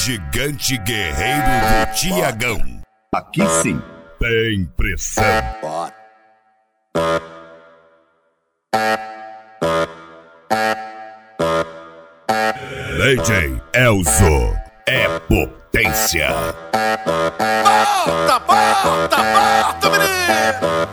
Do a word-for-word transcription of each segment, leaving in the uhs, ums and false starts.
gigante guerreiro do Tiagão. Aqui sim tem pressão. Bora. D J Elzo é potência. Bota, bota, bota, menino!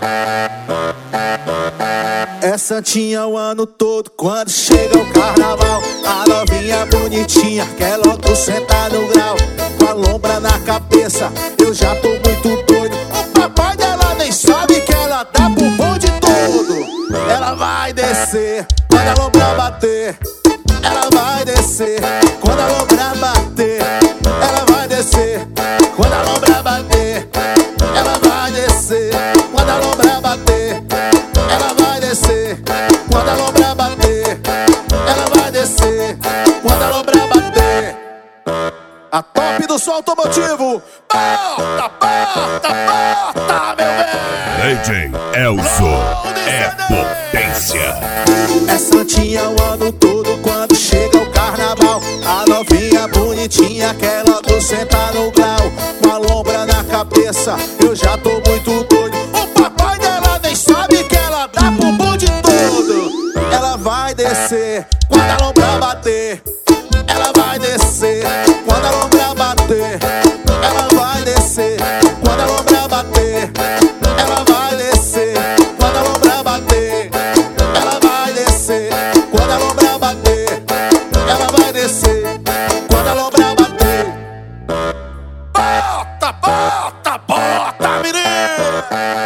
É santinha o ano todo, quando chega o carnaval. A novinha bonitinha quer logo sentar no grau. Com a lombra na cabeça, eu já tô muito doido. O papai dela nem sabe que ela dá pro bonde todo. Ela vai descer, quando a lombra bater. Ela vai descer, quando a lombra bater. Ela vai descer, quando a lombra bater. Ela vai descer, quando a lombra bater. Ela vai descer, quando a lombra bater. Ela vai descer, quando a lombra bater. A top do som automotivo. Bota, bota, bota, meu bem. D J Elzo é potência. É santinha o ano todo, quando chega o carnaval. A novinha bonitinha quer logo sentar no grau. Com a lombra na cabeça, eu já tô muito doido. O papai dela nem sabe que ela dá pro bonde todo. Ela vai descer, quando a lombra bater. Ela vai descer, quando a lombra bater. Ela vai descer, quando a lombra bater. Ela vai descer, quando a lombra bater. Ela vai descer, quando a lombra bater. Ela vai descer, quando a lombra bater. Bota, bota, bota, menino!